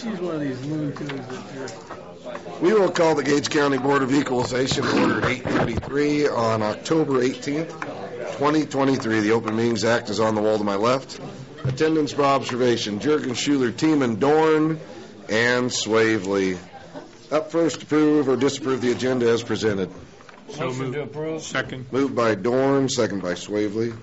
use one of these Looney Tunes that you're... We will call the Gage County Board of Equalization to order at 8:33 on October 18th, 2023. The Open Meetings Act is on the wall to my left. Attendance for observation, Jurgen, Schuler, Tiemann, Dorn, and Swavely. Up first, approve or disapprove the agenda as presented. So motion to approve. Second. Moved by Dorn, second by Swavely.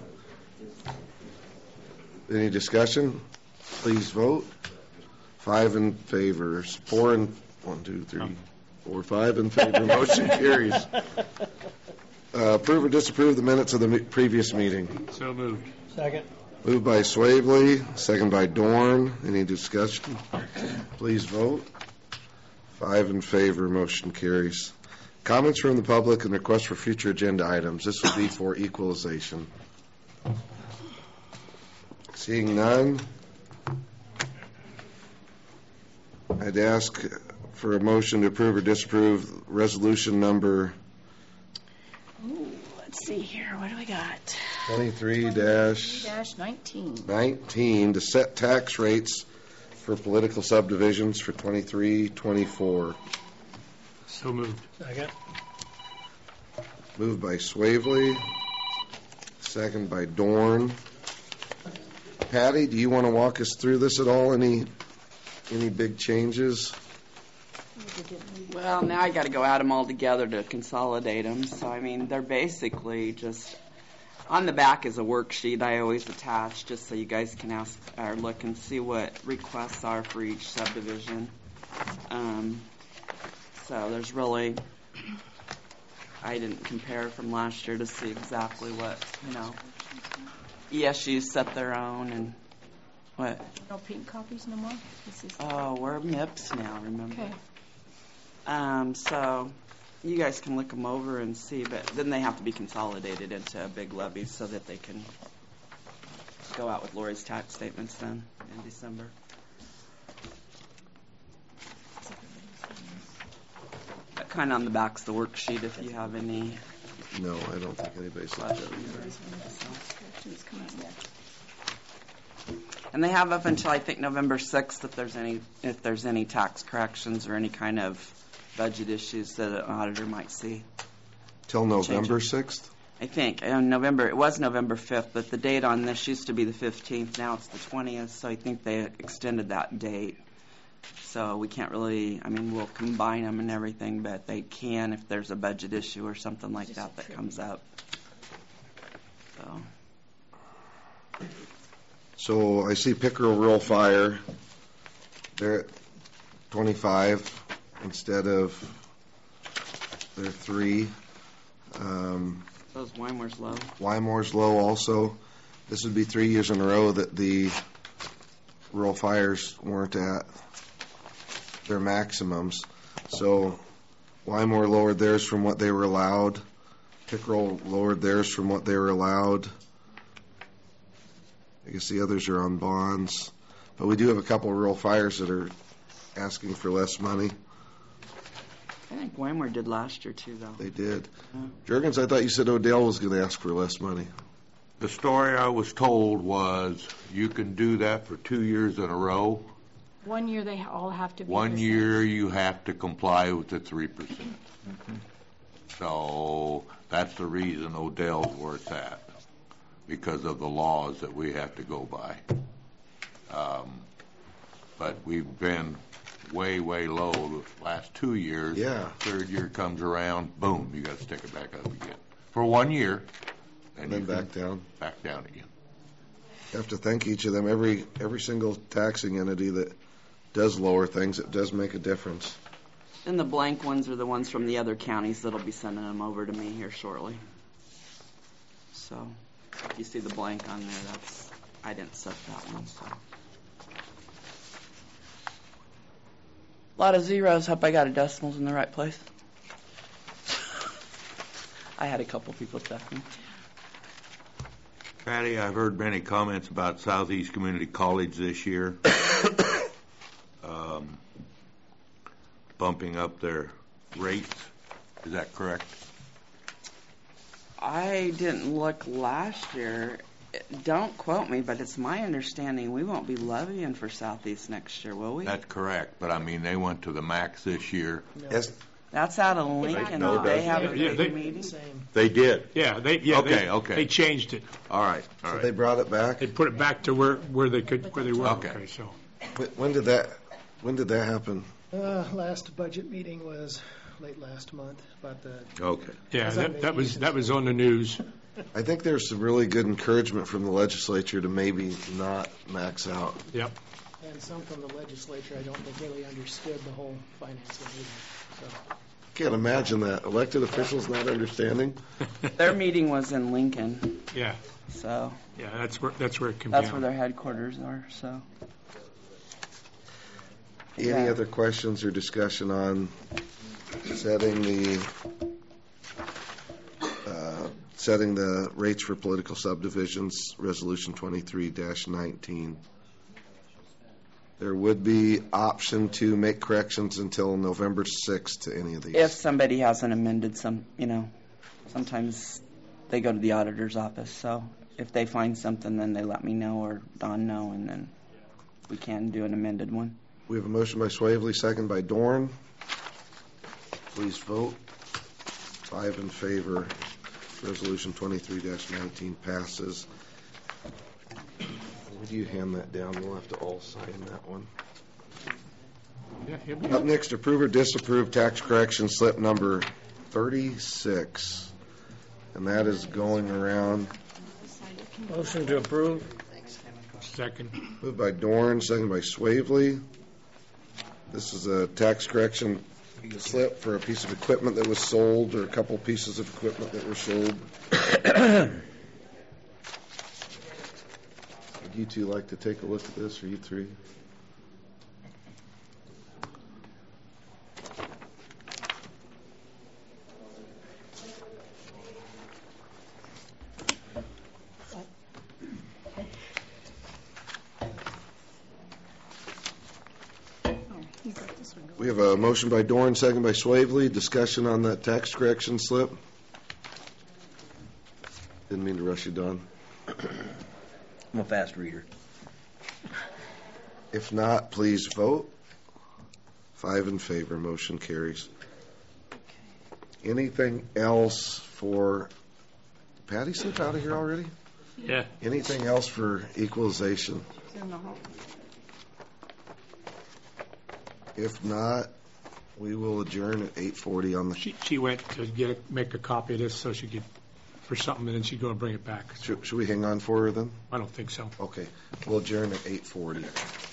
Any discussion? Please vote. 5 in favor. 4 in 1, 2, 3, 4, 5 in favor. Motion carries. Approve or disapprove the minutes of the previous meeting. So moved. Second. Moved by Swavely, second by Dorn. Any discussion? Please vote. 5 in favor. Motion carries. Comments from the public and requests for future agenda items. This would be for equalization. Seeing none, I'd ask for a motion to approve or disapprove resolution number... Let's see here. What do we got? 23-19 to set tax rates for political subdivisions for 23-24. So moved. Second. Moved by Swavely, second by Dorn. Patty, do you want to walk us through this at all? Any big changes? Well, now I got to go add them all together to consolidate them. So, I mean, they're basically just on the back is a worksheet I always attach just so you guys can ask or look and see what requests are for each subdivision. So there's really, I didn't compare from last year to see exactly what, ESUs set their own and what. No pink copies no more? Oh, we're MIPS now, remember? Okay. So you guys can look them over and see, but then they have to be consolidated into a big levy so that they can go out with Lori's tax statements then in December. That kind of on the back's the worksheet if you have any. No, I don't think anybody's looked at it either. And they have up until I think November 6th if there's any tax corrections or any kind of budget issues that an auditor might see. Till November 6th? I think. It was November 5th, but the date on this used to be the 15th. Now it's the 20th, so I think they extended that date. So we can't really, we'll combine them and everything, but they can if there's a budget issue or something like that comes up. So I see Pickerel Rural Fire. They're at 25 instead of their 3. Those Wymore's low. Wymore's low also. This would be 3 years in a row that the rural fires weren't at their maximums. So Wymore lowered theirs from what they were allowed. Pickerel lowered theirs from what they were allowed. I guess the others are on bonds. But we do have a couple of rural fires that are asking for less money. I think Wymore did last year, too, though. They did. Yeah. Jurgens, I thought you said Odell was going to ask for less money. The story I was told was you can do that for 2 years in a row. 1 year they all have to be 1 year you have to comply with the 3%. Mm-hmm. So that's the reason Odell's where it's at, because of the laws that we have to go by. But we've been way, way low the last 2 years. Yeah. Third year comes around, boom, you got to stick it back up again. For 1 year. And then back down. Back down again. You have to thank each of them. Every single taxing entity that does lower things, it does make a difference. And the blank ones are the ones from the other counties that'll be sending them over to me here shortly. So if you see the blank on there, I didn't set that one. So. A lot of zeros. Hope I got a decimals in the right place. I had a couple people check me. Patty, I've heard many comments about Southeast Community College this year. Bumping up their rates. Is that correct? I didn't look last year. Don't quote me, but it's my understanding we won't be levying for Southeast next year, will we? That's correct, but I mean, they went to the max this year. Yes, That's out of Lincoln. No, Did they have a Yeah, big meeting? They did. Yeah, Okay. they changed it. All right, all so right. they brought it back. They put it back to where they were. Okay. So When did that happen? Last budget meeting was late last month, about the, Okay. yeah, It's on that was on the news. I think there's some really good encouragement from the legislature to maybe not max out. Yep. and some from the legislature, I don't think really understood the whole financing either. So, Can't imagine that. Elected officials not understanding. Their meeting was in Lincoln, Yeah, so yeah, that's where it can that's be. where their headquarters are, so. Any Yeah. other questions or discussion on setting the rates for political subdivisions, Resolution 23-19? There would be option to make corrections until November 6th to any of these. If somebody hasn't amended sometimes they go to the auditor's office, so if they find something, then they let me know or Don know, and then we can do an amended one. We have a motion by Swavely, second by Dorn. Please vote. 5 in favor. Resolution 23-19 passes. Would you hand that down? We'll have to all sign that one. Yeah, he'll be Up next, approve or disapprove tax correction slip number 36. And that is going around. Motion to approve. Second. Moved by Dorn, second by Swavely. This is a tax correction slip for a piece of equipment that was sold, or a couple pieces of equipment that were sold. Would you two like to take a look at this, or you three? We have a motion by Dorn, second by Swavely. Discussion on that tax correction slip. Didn't mean to rush you, Don. I'm a fast reader. If not, please vote. 5 in favor, motion carries. Anything else for, Patty slipped out of here already? Yeah. Anything else for equalization? If not, we will adjourn at 8:40 on the, She went to make a copy of this so she could, for something, and then she'd go and bring it back. should we hang on for her then? I don't think so. Okay, we'll adjourn at 8:40.